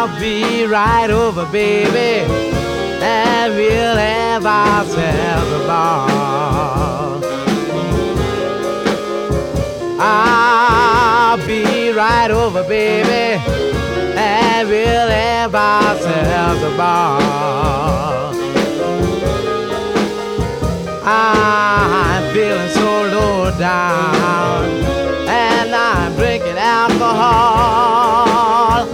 be right over, baby, and we'll have ourselves a ball. I'll be right over, baby, and we'll have ourselves a ball. I'm feeling so low down, and I'm drinking alcohol.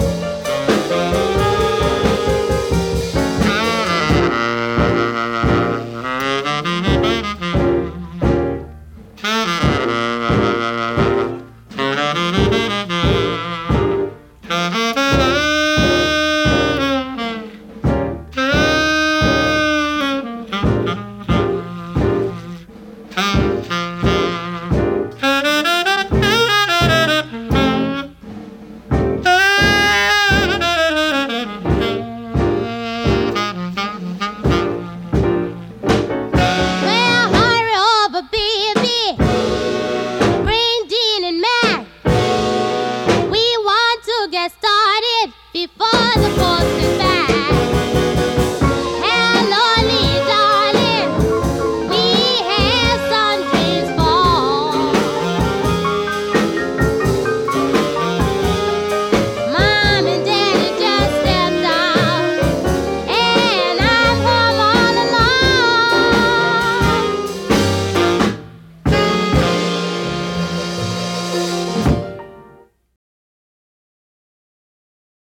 Before the